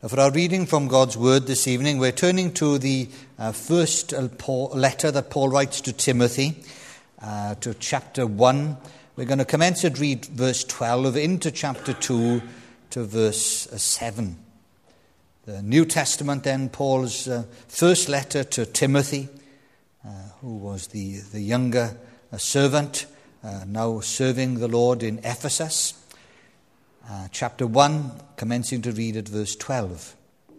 For our reading from God's Word this evening, we're turning to the first letter that Paul writes to Timothy, to chapter 1. We're going to commence at read verse 12 into chapter 2 to verse 7. The New Testament then, Paul's first letter to Timothy, who was the younger servant, now serving the Lord in Ephesus. Chapter 1, commencing to read at verse 12.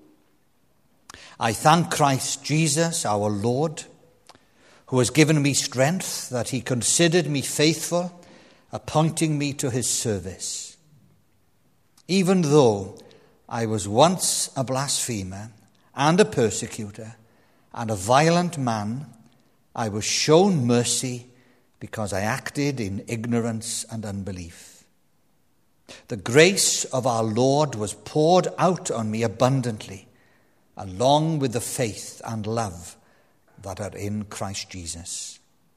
I thank Christ Jesus, our Lord, who has given me strength, that he considered me faithful, appointing me to his service. Even though I was once a blasphemer and a persecutor and a violent man, I was shown mercy because I acted in ignorance and unbelief. The grace of our Lord was poured out on me abundantly, along with the faith and love that are in Christ Jesus.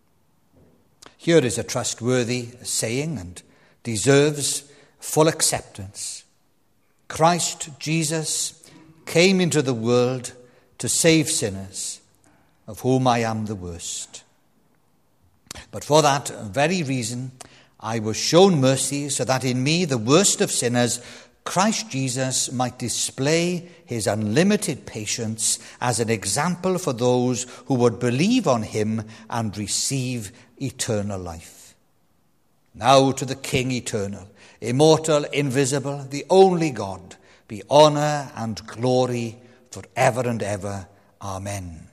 Here is a trustworthy saying and deserves full acceptance. Christ Jesus came into the world to save sinners, of whom I am the worst. But for that very reason, I was shown mercy so that in me, the worst of sinners, Christ Jesus might display his unlimited patience as an example for those who would believe on him and receive eternal life. Now to the King eternal, immortal, invisible, the only God, be honor and glory forever and ever. Amen.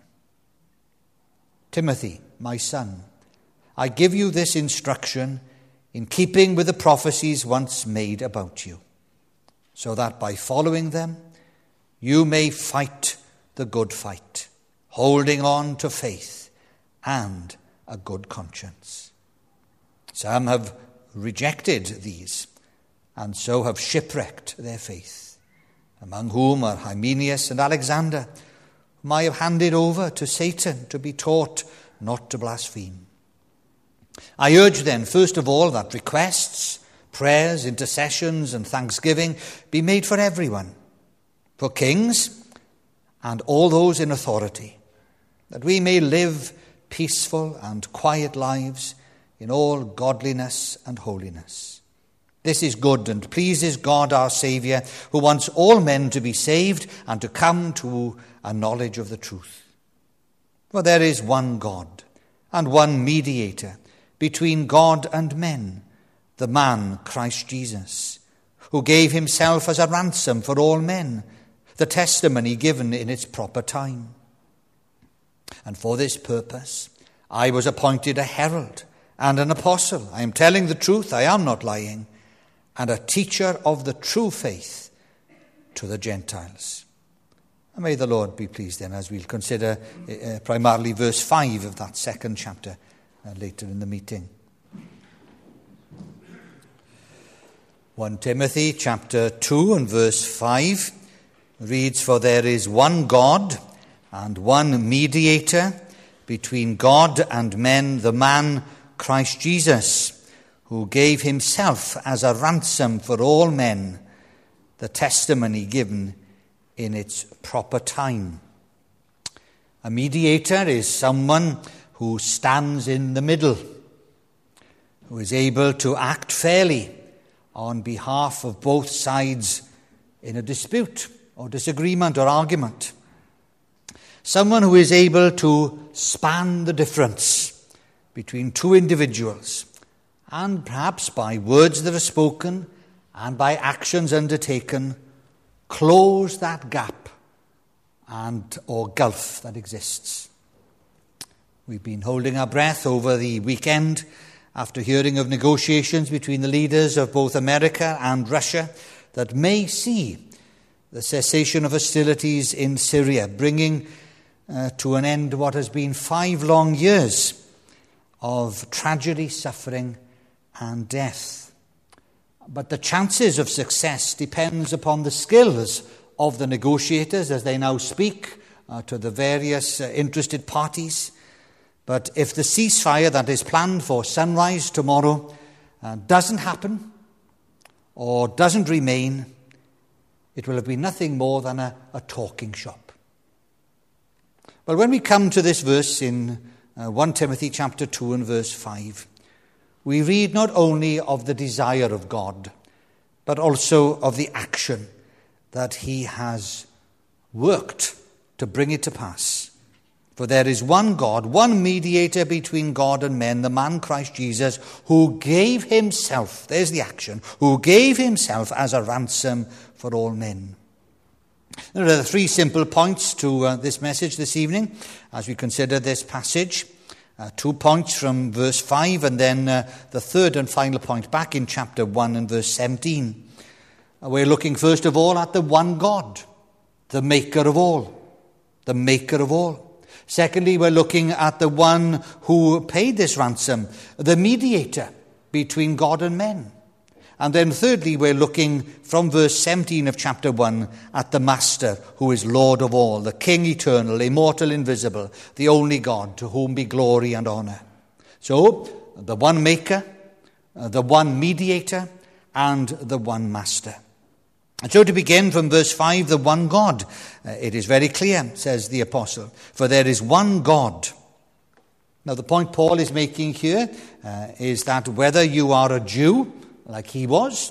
Timothy, my son, I give you this instruction in keeping with the prophecies once made about you, so that by following them, you may fight the good fight, holding on to faith and a good conscience. Some have rejected these, and so have shipwrecked their faith, among whom are Hymenaeus and Alexander, whom I have handed over to Satan to be taught not to blaspheme. I urge then, first of all, that requests, prayers, intercessions, and thanksgiving be made for everyone, for kings and all those in authority, that we may live peaceful and quiet lives in all godliness and holiness. This is good and pleases God our Saviour, who wants all men to be saved and to come to a knowledge of the truth. For there is one God and one mediator between God and men, the man Christ Jesus, who gave himself as a ransom for all men, the testimony given in its proper time. And for this purpose, I was appointed a herald and an apostle. I am telling the truth, I am not lying, and a teacher of the true faith to the Gentiles. And may the Lord be pleased then, as we'll consider primarily verse 5 of that second chapter later in the meeting. 1 Timothy chapter 2 and verse 5 reads, For there is one God and one mediator between God and men, the man Christ Jesus, who gave himself as a ransom for all men, the testimony given in its proper time. A mediator is someone who stands in the middle, who is able to act fairly on behalf of both sides in a dispute or disagreement or argument. Someone who is able to span the difference between two individuals, and perhaps by words that are spoken and by actions undertaken, close that gap or gulf that exists. We've been holding our breath over the weekend after hearing of negotiations between the leaders of both America and Russia that may see the cessation of hostilities in Syria, bringing to an end what has been 5 long years of tragedy, suffering, and death. But the chances of success depends upon the skills of the negotiators as they now speak to the various interested parties. But if the ceasefire that is planned for sunrise tomorrow doesn't happen or doesn't remain, it will have been nothing more than a talking shop. Well, when we come to this verse in 1 Timothy chapter 2 and verse 5, we read not only of the desire of God, but also of the action that he has worked to bring it to pass. For there is one God, one mediator between God and men, the man Christ Jesus, who gave himself, there's the action, who gave himself as a ransom for all men. There are 3 simple points to this message this evening as we consider this passage. 2 points from verse 5 and then the third and final point back in chapter 1 and verse 17. We're looking first of all at the one God, the maker of all. The maker of all. Secondly, we're looking at the one who paid this ransom, the mediator between God and men. And then thirdly, we're looking from verse 17 of chapter 1 at the Master who is Lord of all, the King eternal, immortal, invisible, the only God, to whom be glory and honor. So, the one maker, the one mediator, and the one Master. And so to begin from verse 5, the one God, it is very clear, says the apostle, for there is one God. Now the point Paul is making here is that whether you are a Jew, like he was,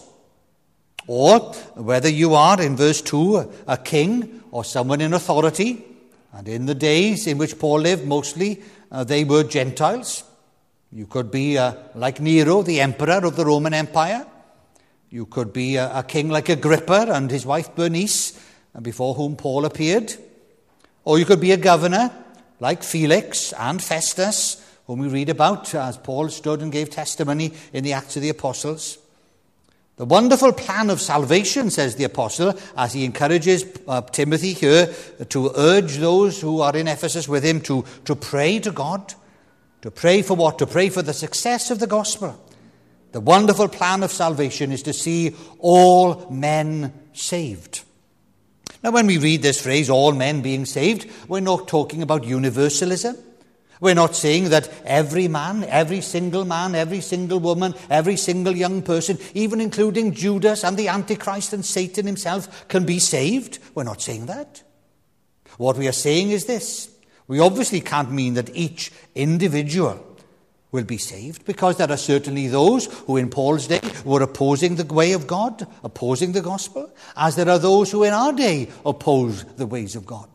or whether you are, in verse 2, a king or someone in authority, and in the days in which Paul lived, mostly they were Gentiles. You could be like Nero, the emperor of the Roman Empire. You could be a king like Agrippa and his wife Bernice, before whom Paul appeared. Or you could be a governor like Felix and Festus, whom we read about as Paul stood and gave testimony in the Acts of the Apostles. The wonderful plan of salvation, says the apostle, as he encourages Timothy here to urge those who are in Ephesus with him to pray to God. To pray for what? To pray for the success of the gospel. The wonderful plan of salvation is to see all men saved. Now, when we read this phrase, all men being saved, we're not talking about universalism. We're not saying that every man, every single woman, every single young person, even including Judas and the Antichrist and Satan himself, can be saved. We're not saying that. What we are saying is this. We obviously can't mean that each individual will be saved, because there are certainly those who in Paul's day were opposing the way of God, opposing the gospel, as there are those who in our day oppose the ways of God.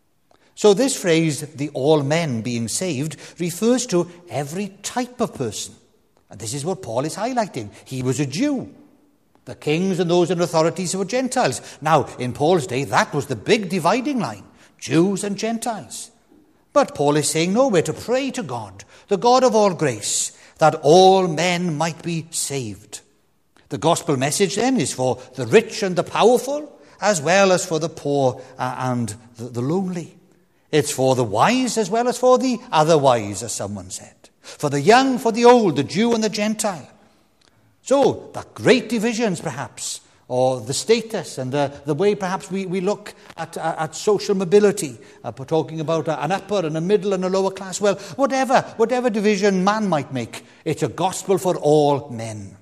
So this phrase, the all men being saved, refers to every type of person. And this is what Paul is highlighting. He was a Jew. The kings and those in authorities were Gentiles. Now, in Paul's day, that was the big dividing line, Jews and Gentiles. But Paul is saying, no, we're to pray to God, the God of all grace, that all men might be saved. The gospel message then is for the rich and the powerful, as well as for the poor and the lonely. It's for the wise as well as for the otherwise, as someone said. For the young, for the old, the Jew and the Gentile. So, the great divisions perhaps, or the status and the way perhaps we look at social mobility, talking about an upper and a middle and a lower class. Well, whatever division man might make, it's a gospel for all men.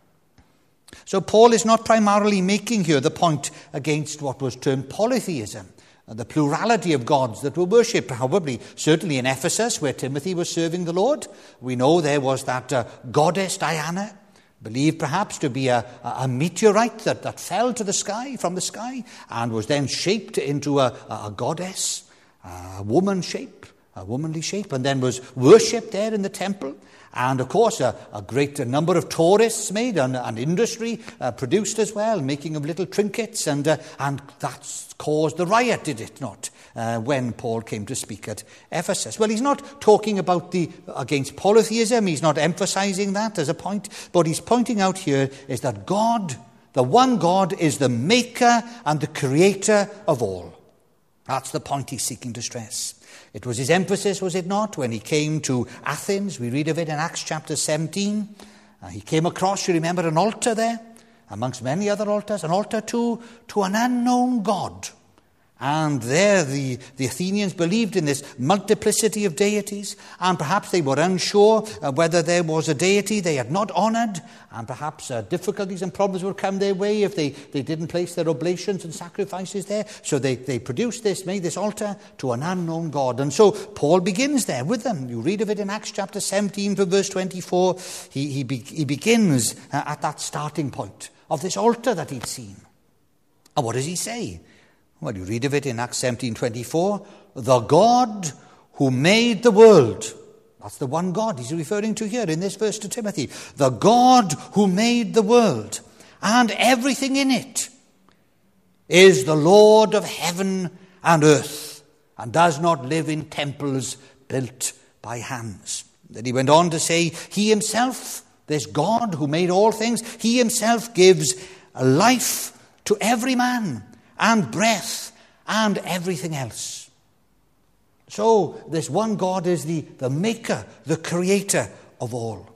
So Paul is not primarily making here the point against what was termed polytheism, the plurality of gods that were worshipped, certainly in Ephesus, where Timothy was serving the Lord. We know there was that goddess Diana, believed perhaps to be a meteorite that fell to the sky, from the sky, and was then shaped into a goddess, a womanly shape, and then was worshipped there in the temple. And of course, a great number of tourists made, and industry produced as well, making of little trinkets, and that's caused the riot, did it not, when Paul came to speak at Ephesus? Well, he's not talking about against polytheism. He's not emphasizing that as a point. But he's pointing out here is that God, the one God, is the maker and the creator of all. That's the point he's seeking to stress. It was his emphasis, was it not, when he came to Athens? We read of it in Acts chapter 17. He came across, you remember, an altar there, amongst many other altars, an altar to an unknown God. And there the Athenians believed in this multiplicity of deities, and perhaps they were unsure whether there was a deity they had not honoured, and perhaps difficulties and problems would come their way if they didn't place their oblations and sacrifices there. So they made this altar to an unknown God. And so Paul begins there with them. You read of it in Acts chapter 17 from verse 24. He begins at that starting point of this altar that he'd seen. And what does he say? Well, you read of it in Acts 17:24. The God who made the world. That's the one God he's referring to here in this verse to Timothy. The God who made the world and everything in it is the Lord of heaven and earth, and does not live in temples built by hands. Then he went on to say, he himself, this God who made all things, he himself gives life to every man, and breath, and everything else. So this one God is the maker, the creator of all.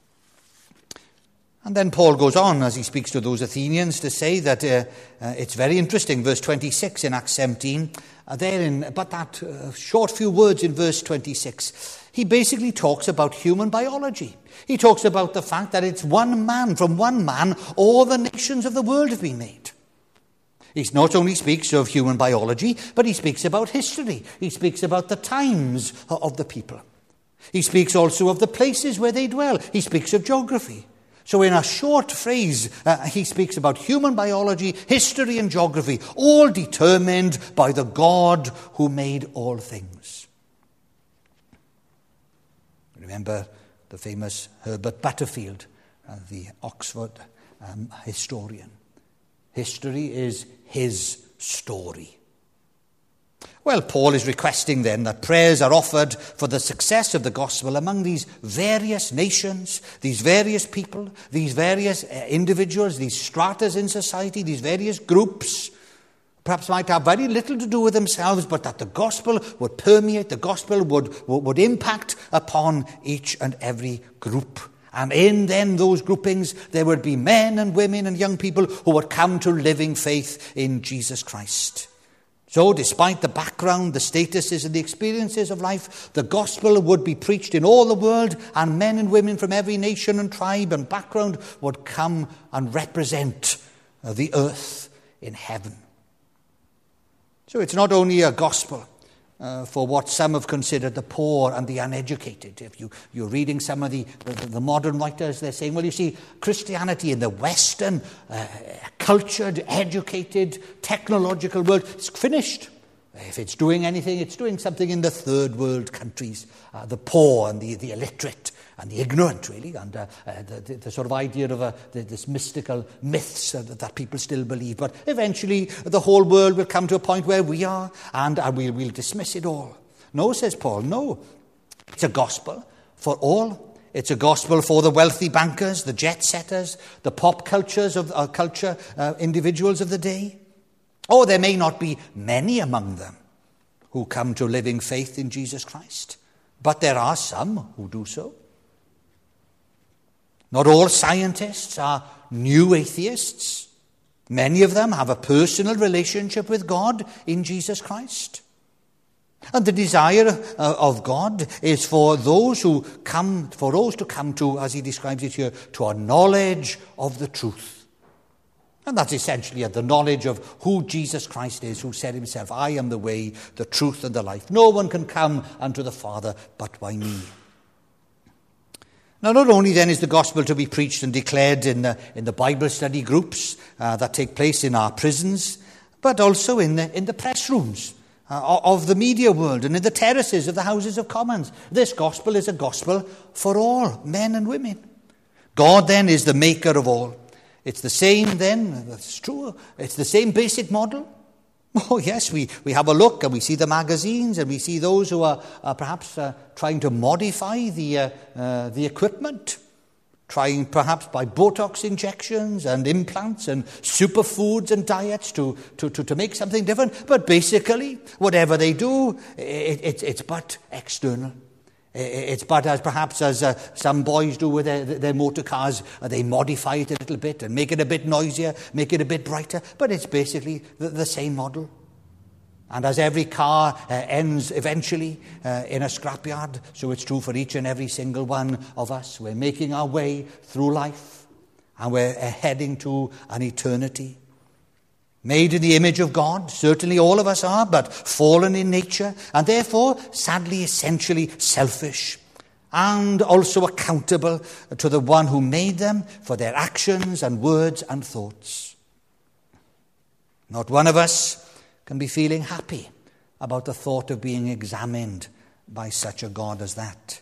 And then Paul goes on, as he speaks to those Athenians, to say that it's very interesting, verse 26 in Acts 17, but that short few words in verse 26, he basically talks about human biology. He talks about the fact that it's one man, from one man, all the nations of the world have been made. He not only speaks of human biology, but he speaks about history. He speaks about the times of the people. He speaks also of the places where they dwell. He speaks of geography. So in a short phrase, he speaks about human biology, history and geography, all determined by the God who made all things. Remember the famous Herbert Butterfield, the Oxford historian. History is his story. Well, Paul is requesting then that prayers are offered for the success of the gospel among these various nations, these various people, these various individuals, these stratas in society, these various groups, perhaps might have very little to do with themselves, but that the gospel would permeate, the gospel would impact upon each and every group. And in then those groupings, there would be men and women and young people who would come to living faith in Jesus Christ. So despite the background, the statuses and the experiences of life, the gospel would be preached in all the world, and men and women from every nation and tribe and background would come and represent the earth in heaven. So it's not only a gospel for what some have considered the poor and the uneducated. If you're reading some of the modern writers, they're saying, well, you see, Christianity in the Western, cultured, educated, technological world is finished. If it's doing anything, it's doing something in the third world countries, the poor and the illiterate and the ignorant, really, and the sort of idea of this mystical myths that people still believe. But eventually, the whole world will come to a point where we are, and we'll dismiss it all. No, says Paul, no. It's a gospel for all. It's a gospel for the wealthy bankers, the jet setters, the pop cultures of culture individuals of the day. Or there may not be many among them who come to living faith in Jesus Christ, but there are some who do so. Not all scientists are new atheists. Many of them have a personal relationship with God in Jesus Christ. And the desire of God is for those to come to, as he describes it here, to a knowledge of the truth. And that's essentially the knowledge of who Jesus Christ is, who said himself, I am the way, the truth, and the life. No one can come unto the Father but by me. Now, not only then is the gospel to be preached and declared in the Bible study groups that take place in our prisons, but also in the press rooms of the media world and in the terraces of the Houses of Commons. This gospel is a gospel for all, men and women. God then is the maker of all. It's the same then, that's true, it's the same basic model. Oh yes, we have a look and we see the magazines and we see those who are perhaps trying to modify the equipment, trying perhaps by Botox injections and implants and superfoods and diets to make something different. But basically, whatever they do, it's but external. It's but as some boys do with their motor cars. They modify it a little bit and make it a bit noisier, make it a bit brighter. But it's basically the same model. And as every car ends eventually in a scrapyard, so it's true for each and every single one of us. We're making our way through life, and we're heading to an eternity. Made in the image of God, certainly all of us are, but fallen in nature, and therefore, sadly, essentially selfish, and also accountable to the one who made them for their actions and words and thoughts. Not one of us can be feeling happy about the thought of being examined by such a God as that.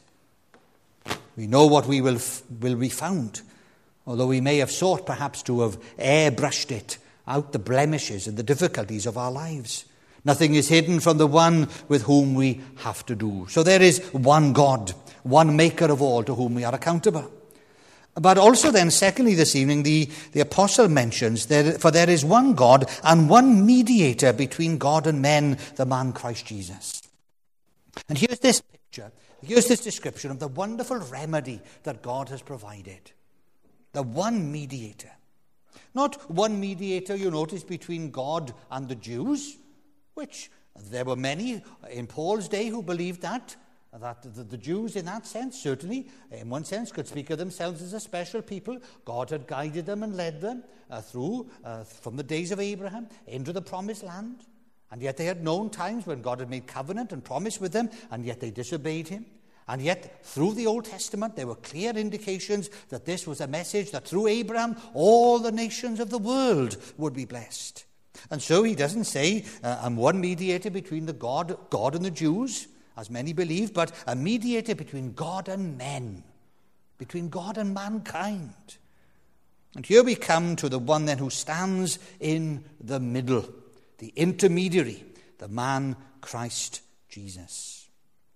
We know what we will be found, although we may have sought perhaps to have airbrushed it out, the blemishes and the difficulties of our lives. Nothing is hidden from the one with whom we have to do. So there is one God, one maker of all, to whom we are accountable. But also then, secondly, this evening, the apostle mentions, for there is one God and one mediator between God and men, the man Christ Jesus. And here's this picture, here's this description of the wonderful remedy that God has provided. The one mediator. Not one mediator, you notice, between God and the Jews, which there were many in Paul's day who believed that the Jews in that sense, certainly, in one sense, could speak of themselves as a special people. God had guided them and led them from the days of Abraham into the promised land. And yet they had known times when God had made covenant and promise with them, and yet they disobeyed him. And yet, through the Old Testament, there were clear indications that this was a message that through Abraham, all the nations of the world would be blessed. And so he doesn't say, I'm one mediator between the God and the Jews, as many believe, but a mediator between God and men, between God and mankind. And here we come to the one then who stands in the middle, the intermediary, the man Christ Jesus.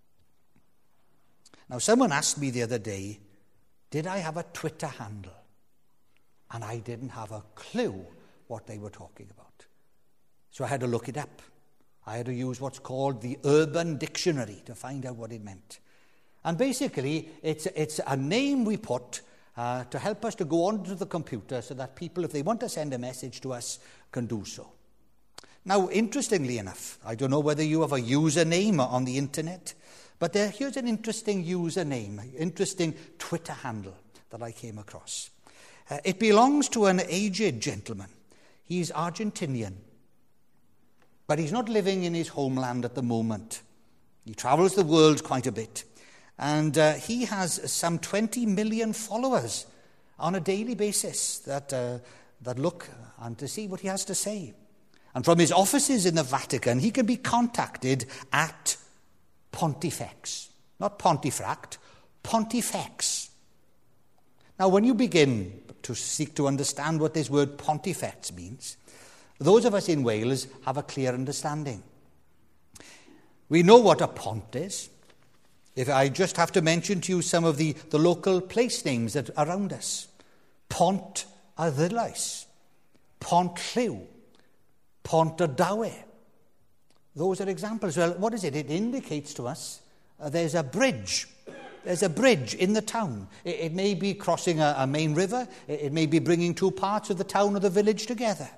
Now, someone asked me the other day, did I have a Twitter handle? And I didn't have a clue what they were talking about. So I had to look it up. I had to use what's called the Urban Dictionary to find out what it meant. And basically, it's a name we put to help us to go onto the computer so that people, if they want to send a message to us, can do so. Now, interestingly enough, I don't know whether you have a username on the internet, but here's an interesting username, interesting Twitter handle that I came across. It belongs to an aged gentleman. He's Argentinian. But he's not living in his homeland at the moment. He travels the world quite a bit. And he has some 20 million followers on a daily basis that look and to see what he has to say. And from his offices in the Vatican, he can be contacted at Pontifex. Not Pontefract, Pontifex. Now, when you begin to seek to understand what this word Pontifex means, those of us in Wales have a clear understanding. We know what a pont is. If I just have to mention to you some of the local place names that are around us. Pont y Ddulais, Pont Lliw, Pont y Dawe. Those are examples. Well, what is it? It indicates to us there's a bridge. There's a bridge in the town. It may be crossing a main river. It may be bringing two parts of the town or the village together.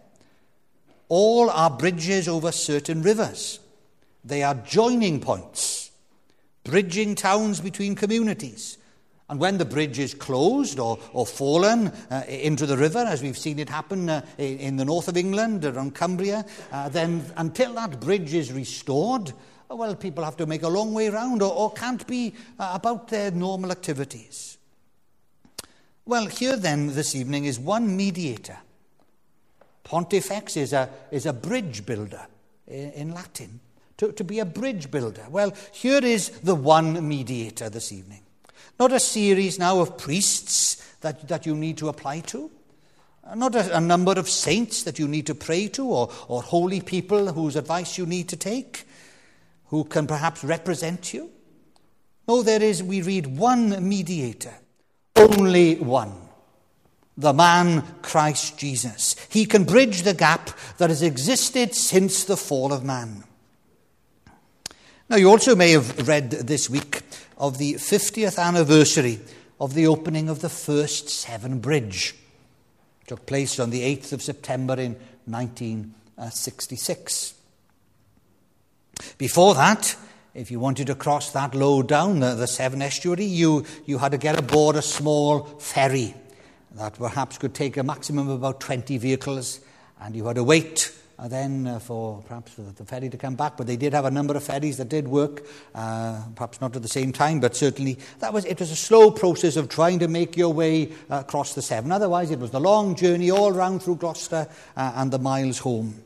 All are bridges over certain rivers. They are joining points, bridging towns between communities. And when the bridge is closed or fallen into the river, as we've seen it happen in the north of England, around Cumbria, then until that bridge is restored, well, people have to make a long way round or can't be about their normal activities. Well, here then this evening is one mediator. Pontifex is a bridge builder in Latin, to be a bridge builder. Well, here is the one mediator this evening. Not a series now of priests that you need to apply to, not a number of saints that you need to pray to or holy people whose advice you need to take, who can perhaps represent you. No, we read one mediator, only one. The man Christ Jesus. He can bridge the gap that has existed since the fall of man. Now, you also may have read this week of the 50th anniversary of the opening of the first Severn Bridge. It took place on the 8th of September in 1966. Before that, if you wanted to cross that low down, the Severn Estuary, you had to get aboard a small ferry that perhaps could take a maximum of about 20 vehicles, and you had to wait then for perhaps the ferry to come back. But they did have a number of ferries that did work, perhaps not at the same time, but certainly it was a slow process of trying to make your way across the Severn. Otherwise, it was the long journey all round through Gloucester and the miles home.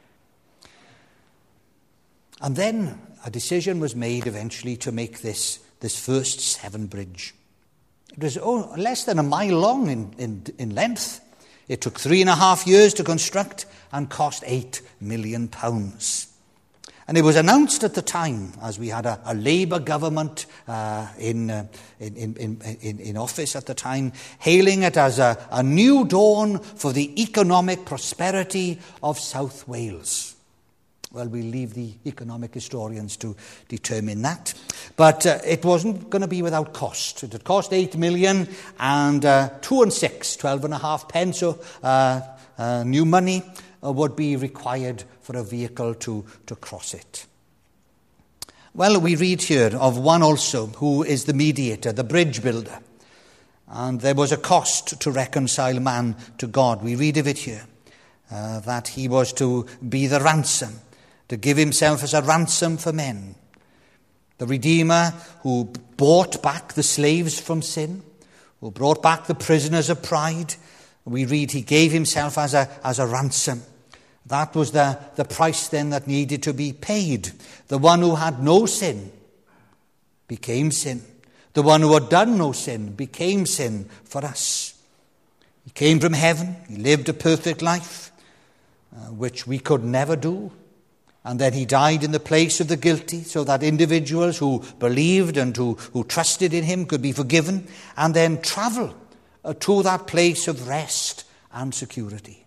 And then a decision was made eventually to make this first Severn Bridge. It was less than a mile long in length. It took 3.5 years to construct and cost £8 million. And it was announced at the time, as we had a Labour government in office at the time, hailing it as a new dawn for the economic prosperity of South Wales. Well, we'll leave the economic historians to determine that. But it wasn't going to be without cost. It had cost 8 million and 2 and 6, 12.5 pence new money would be required for a vehicle to cross it. Well, we read here of one also who is the mediator, the bridge builder. And there was a cost to reconcile man to God. We read of it here, that he was to be the ransom, to give himself as a ransom for men. The Redeemer who bought back the slaves from sin, who brought back the prisoners of pride. We read he gave himself as a ransom. That was the price then that needed to be paid. The one who had no sin became sin. The one who had done no sin became sin for us. He came from heaven. He lived a perfect life, which we could never do. And then he died in the place of the guilty so that individuals who believed and who trusted in him could be forgiven and then travel to that place of rest and security.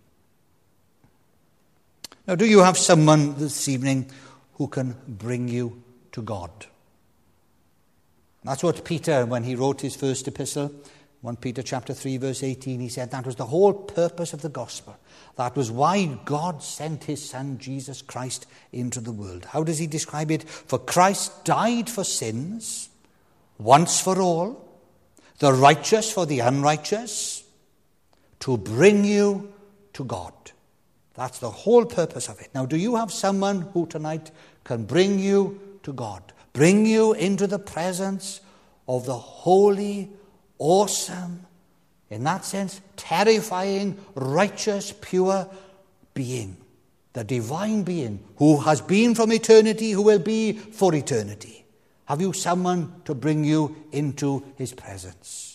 Now, do you have someone this evening who can bring you to God? That's what Peter, when he wrote his first epistle, 1 Peter chapter 3, verse 18, he said that was the whole purpose of the gospel. That was why God sent his Son, Jesus Christ, into the world. How does he describe it? For Christ died for sins, once for all, the righteous for the unrighteous, to bring you to God. That's the whole purpose of it. Now, do you have someone who tonight can bring you to God? Bring you into the presence of the holy, awesome, in that sense, terrifying, righteous, pure being, the divine being who has been from eternity, who will be for eternity. Have you someone to bring you into his presence?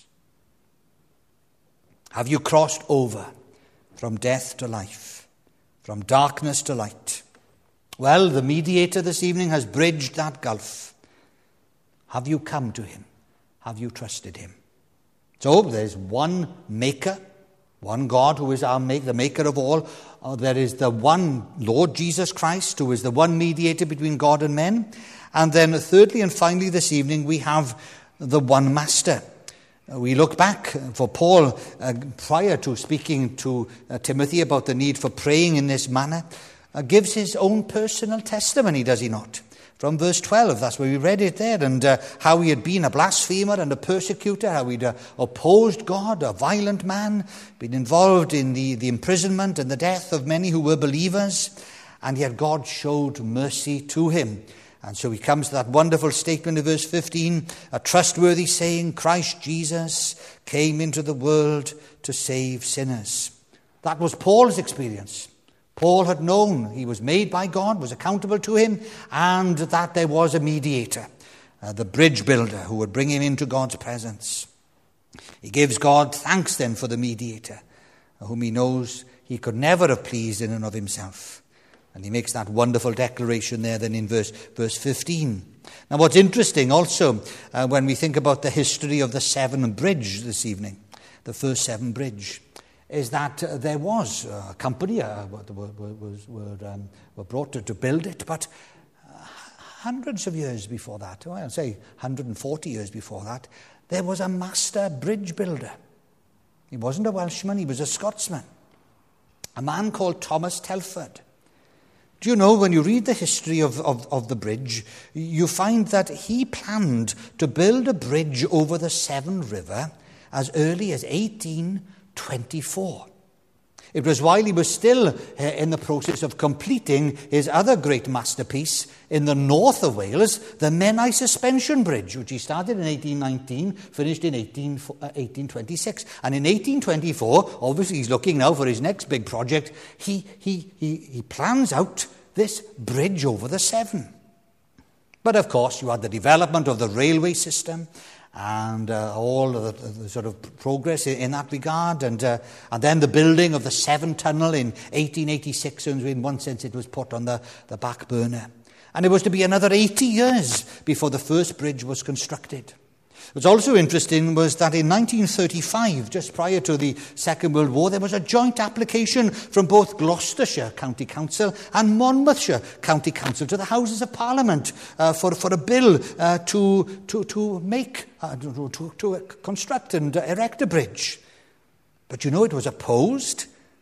Have you crossed over from death to life, from darkness to light? Well, the mediator this evening has bridged that gulf. Have you come to him? Have you trusted him? So there's one maker, one God who is the maker of all. There is the one Lord Jesus Christ who is the one mediator between God and men. And then thirdly and finally this evening we have the one master. We look back for Paul prior to speaking to Timothy about the need for praying in this manner, gives his own personal testimony, does he not? From verse 12, that's where we read it there, and how he had been a blasphemer and a persecutor, how he'd opposed God, a violent man, been involved in the imprisonment and the death of many who were believers, and yet God showed mercy to him. And so he comes to that wonderful statement of verse 15, a trustworthy saying, Christ Jesus came into the world to save sinners. That was Paul's experience. Paul had known he was made by God, was accountable to him, and that there was a mediator, the bridge builder, who would bring him into God's presence. He gives God thanks then for the mediator, whom he knows he could never have pleased in and of himself. And he makes that wonderful declaration there then in verse 15. Now what's interesting also, when we think about the history of the Severn Bridge this evening, the first Severn Bridge, is that there was a company were brought to build it, but hundreds of years before that, well, I'll say 140 years before that, there was a master bridge builder. He wasn't a Welshman, he was a Scotsman, a man called Thomas Telford. Do you know, when you read the history of the bridge, you find that he planned to build a bridge over the Severn River as early as 1824. It was while he was still in the process of completing his other great masterpiece in the north of Wales, the Menai Suspension Bridge, which he started in 1819, finished in 1826. And in 1824, obviously he's looking now for his next big project, he plans out this bridge over the Severn. But of course, you had the development of the railway system, and all of the sort of progress in that regard, and then the building of the Severn Tunnel in 1886, and in one sense it was put on the back burner. And it was to be another 80 years before the first bridge was constructed. What's also interesting was that in 1935, just prior to the Second World War, there was a joint application from both Gloucestershire County Council and Monmouthshire County Council to the Houses of Parliament for a bill to construct and erect a bridge. But you know, it was opposed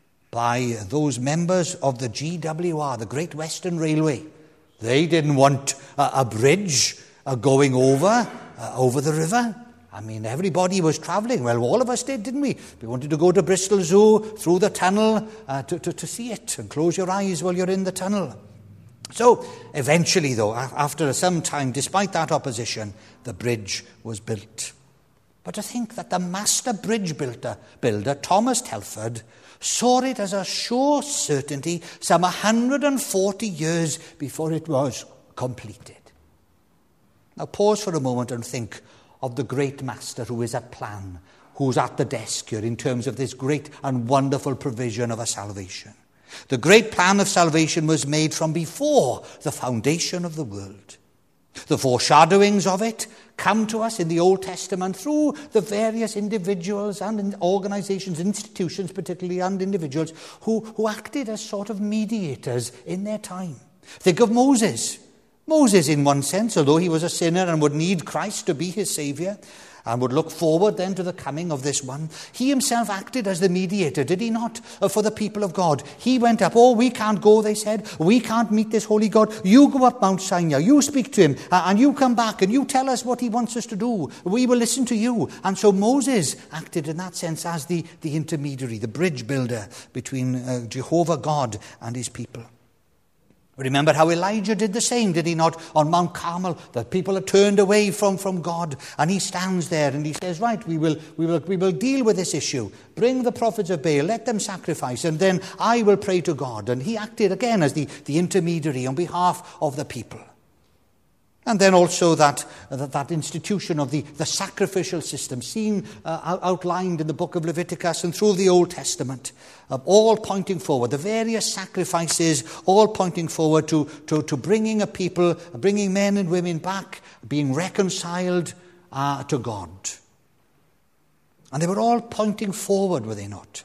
by those members of the GWR, the Great Western Railway. They didn't want a bridge going over the river. I mean, everybody was travelling. Well, all of us did, didn't we? We wanted to go to Bristol Zoo, through the tunnel, to see it, and close your eyes while you're in the tunnel. So, eventually, though, after some time, despite that opposition, the bridge was built. But to think that the master bridge builder, Thomas Telford, saw it as a sure certainty some 140 years before it was completed. Now pause for a moment and think of the great master who is at plan, who's at the desk here in terms of this great and wonderful provision of a salvation. The great plan of salvation was made from before the foundation of the world. The foreshadowings of it come to us in the Old Testament through the various individuals and organizations, institutions particularly, and individuals who acted as sort of mediators in their time. Think of Moses. Moses, in one sense, although he was a sinner and would need Christ to be his Saviour, and would look forward then to the coming of this one, he himself acted as the mediator, did he not, for the people of God? He went up. Oh, we can't go, they said. We can't meet this holy God. You go up Mount Sinai. You speak to him, and you come back, and you tell us what he wants us to do. We will listen to you. And so Moses acted in that sense as the intermediary, the bridge builder between Jehovah God and his people. Remember how Elijah did the same, did he not? On Mount Carmel, the people are turned away from God, and he stands there and he says, right, we will deal with this issue. Bring the prophets of Baal, let them sacrifice, and then I will pray to God. And he acted again as the intermediary on behalf of the people. And then also that institution of the sacrificial system seen outlined in the book of Leviticus and through the Old Testament, all pointing forward, the various sacrifices all pointing forward to bringing a people, bringing men and women back, being reconciled to God. And they were all pointing forward, were they not?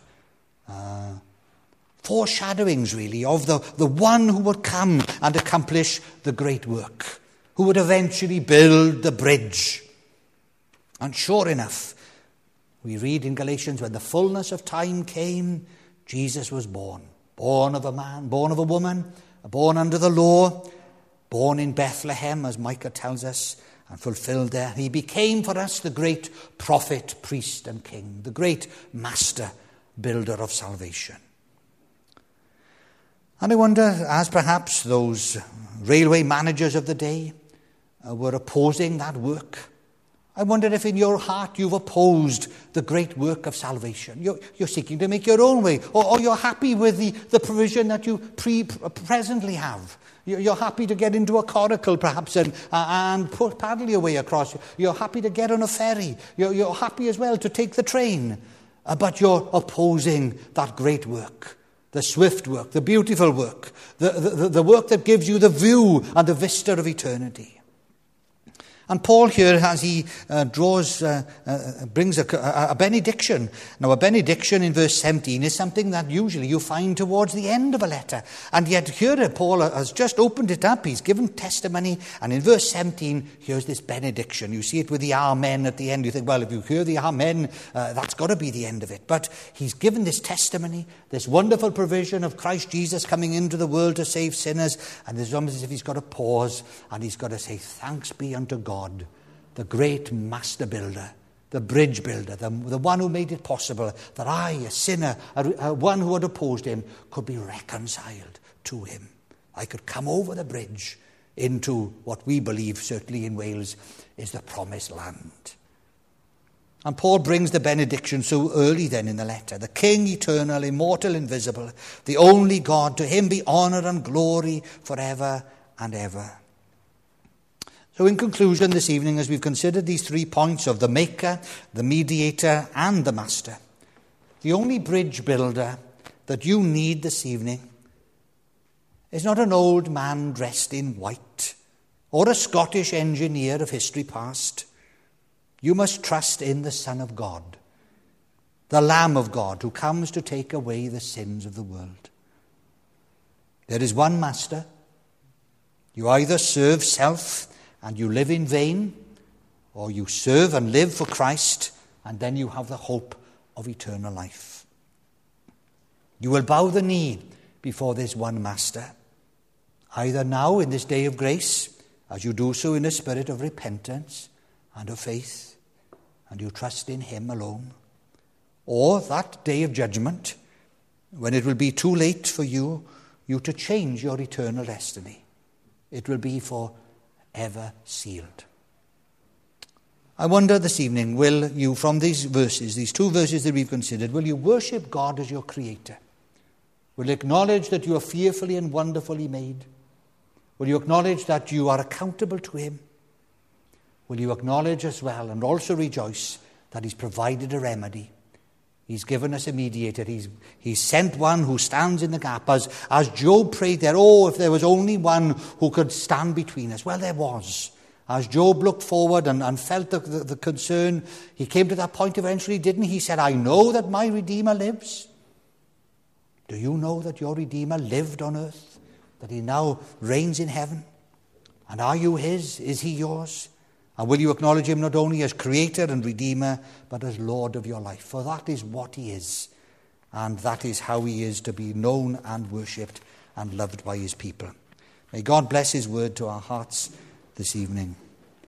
Foreshadowings, really, of the one who would come and accomplish the great work, who would eventually build the bridge. And sure enough, we read in Galatians, when the fullness of time came, Jesus was born. Born of a man, born of a woman, born under the law, born in Bethlehem, as Micah tells us, and fulfilled there. He became for us the great prophet, priest, and king, the great master builder of salvation. And I wonder, as perhaps those railway managers of the day were opposing that work, I wonder if in your heart you've opposed the great work of salvation. You're seeking to make your own way, or you're happy with the provision that you presently have. You're happy to get into a coracle, perhaps, and paddle your way across. You're happy to get on a ferry. You're happy as well to take the train. But you're opposing that great work, the swift work, the beautiful work, the work that gives you the view and the vista of eternity. And Paul here, as he brings a benediction. Now, a benediction in verse 17 is something that usually you find towards the end of a letter. And yet here Paul has just opened it up. He's given testimony. And in verse 17, here's this benediction. You see it with the amen at the end. You think, well, if you hear the amen, that's got to be the end of it. But he's given this testimony, this wonderful provision of Christ Jesus coming into the world to save sinners. And it's almost as if he's got to pause and he's got to say, thanks be unto God, the great master builder, the bridge builder, the one who made it possible that I, a sinner, one who had opposed him, could be reconciled to him. I could come over the bridge into what we believe, certainly in Wales, is the promised land. And Paul brings the benediction so early then in the letter. The King eternal, immortal, invisible, the only God, to him be honour and glory forever and ever. So in conclusion this evening, as we've considered these 3 points of the maker, the mediator, and the master, the only bridge builder that you need this evening is not an old man dressed in white or a Scottish engineer of history past. You must trust in the Son of God, the Lamb of God, who comes to take away the sins of the world. There is one master. You either serve self and you live in vain, or you serve and live for Christ, and then you have the hope of eternal life. You will bow the knee before this one master, either now in this day of grace, as you do so in a spirit of repentance and of faith, and you trust in him alone, or that day of judgment, when it will be too late for you to change your eternal destiny. It will be for ever sealed. I wonder this evening, will you, from these verses, these 2 verses that we've considered, will you worship God as your creator? Will you acknowledge that you are fearfully and wonderfully made? Will you acknowledge that you are accountable to him? Will you acknowledge as well and also rejoice that he's provided a remedy? He's given us a mediator. He's sent one who stands in the gap. As Job prayed there, if there was only one who could stand between us. Well, there was. As Job looked forward and felt the concern, he came to that point eventually, didn't he? He said, I know that my Redeemer lives. Do you know that your Redeemer lived on earth? That he now reigns in heaven? And are you his? Is he yours? And will you acknowledge him not only as creator and redeemer, but as Lord of your life? For that is what he is. And that is how he is to be known and worshipped and loved by his people. May God bless his word to our hearts this evening.